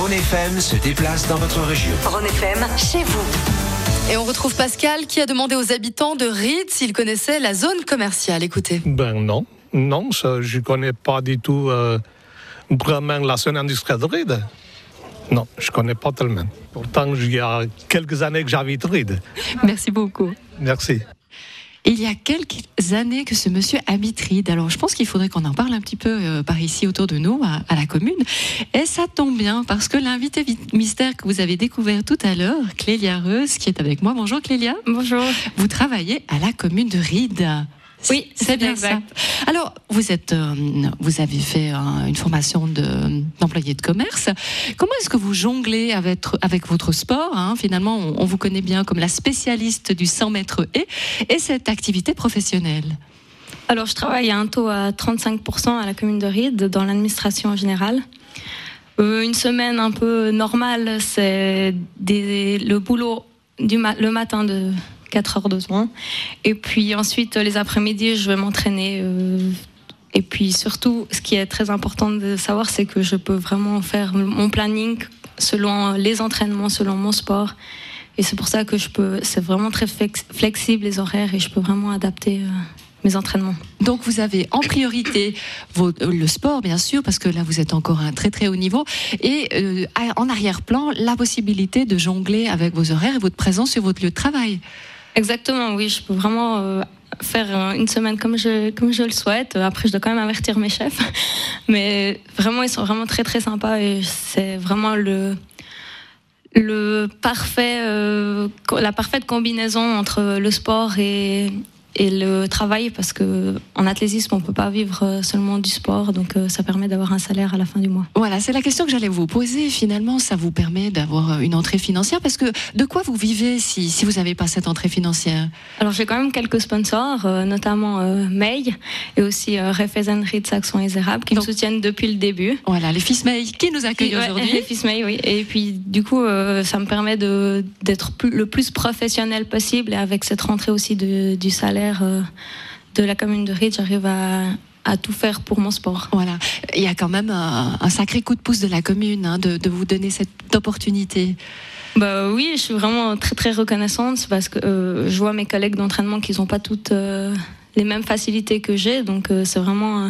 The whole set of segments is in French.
Rhône FM se déplace dans votre région. Rhône FM, chez vous. Et on retrouve Pascal qui a demandé aux habitants de Ried s'ils connaissaient la zone commerciale. Écoutez. Non, ça, je ne connais pas du tout vraiment la zone industrielle de Ried. Non, je ne connais pas tellement. Pourtant, il y a quelques années que j'habite Ried. Merci beaucoup. Merci. Il y a quelques années que ce monsieur habite Ried. Alors, je pense qu'il faudrait qu'on en parle un petit peu par ici autour de nous, à la commune. Et ça tombe bien, parce que l'invité mystère que vous avez découvert tout à l'heure, Clélia Reus, qui est avec moi. Bonjour Clélia. Bonjour. Vous travaillez à la commune de Ried. Oui, c'est bien exact. ça. Alors, vous avez fait une formation d'employé de commerce. Comment est-ce que vous jonglez avec votre sport, Finalement, on vous connaît bien comme la spécialiste du 100 mètres et cette activité professionnelle. Alors, je travaille à un taux à 35% à la commune de Ried, dans l'administration en général. Une semaine un peu normale, c'est le boulot le matin de 4 heures de soin. Et puis ensuite, les après-midi, je vais m'entraîner. Et puis surtout, ce qui est très important de savoir, c'est que je peux vraiment faire mon planning selon les entraînements, selon mon sport. Et c'est pour ça que c'est vraiment très flexible les horaires et je peux vraiment adapter mes entraînements. Donc vous avez en priorité le sport, bien sûr, parce que là vous êtes encore à un très très haut niveau, et en arrière-plan, la possibilité de jongler avec vos horaires et votre présence sur votre lieu de travail. Exactement, oui, je peux vraiment faire une semaine comme je le souhaite. Après, je dois quand même avertir mes chefs. Mais vraiment, ils sont vraiment très très sympas et c'est vraiment la parfaite combinaison entre le sport et le travail, parce qu'en athlétisme, on ne peut pas vivre seulement du sport, donc ça permet d'avoir un salaire à la fin du mois. Voilà, c'est la question que j'allais vous poser. Finalement, ça vous permet d'avoir une entrée financière, parce que de quoi vous vivez si vous n'avez pas cette entrée financière? Alors, j'ai quand même quelques sponsors, notamment May et aussi Raiffeisen Ried Saxon et Zérab, qui me soutiennent depuis le début. Voilà, les fils May qui nous accueillent aujourd'hui. Les fils May, oui. Et puis, du coup, ça me permet d'être le plus professionnel possible, et avec cette rentrée aussi du salaire de la commune de Ried, j'arrive à tout faire pour mon sport. Voilà, il y a quand même un sacré coup de pouce de la commune de vous donner cette opportunité. Bah oui, je suis vraiment très très reconnaissante, parce que je vois mes collègues d'entraînement qu'ils n'ont pas toutes les mêmes facilités que j'ai, donc c'est vraiment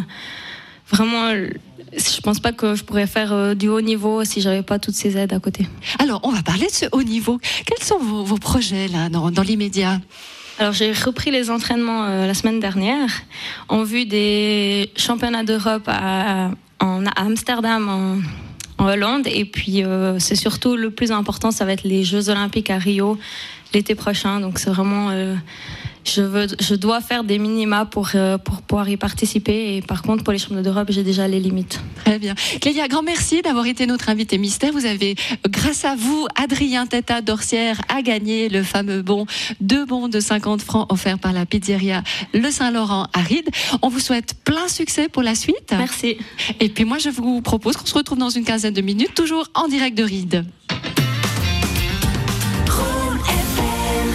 je pense pas que je pourrais faire du haut niveau si j'avais pas toutes ces aides à côté. Alors, on va parler de ce haut niveau. Quels sont vos projets là dans l'immédiat? Alors, j'ai repris les entraînements la semaine dernière en vue des championnats d'Europe à Amsterdam, en Hollande. Et puis, c'est surtout le plus important, ça va être les Jeux Olympiques à Rio l'été prochain. Donc, c'est vraiment... Je dois faire des minima pour pouvoir y participer. Et par contre, pour les championnats d'Europe, j'ai déjà les limites. Très bien. Clélia, grand merci d'avoir été notre invité mystère. Vous avez, grâce à vous, Adrien Teta d'Orsières a gagné le fameux bon, 2 bons de 50 francs offerts par la pizzeria Le Saint-Laurent à Ried. On vous souhaite plein succès pour la suite. Merci. Et puis moi, je vous propose qu'on se retrouve dans une quinzaine de minutes, toujours en direct de Ried.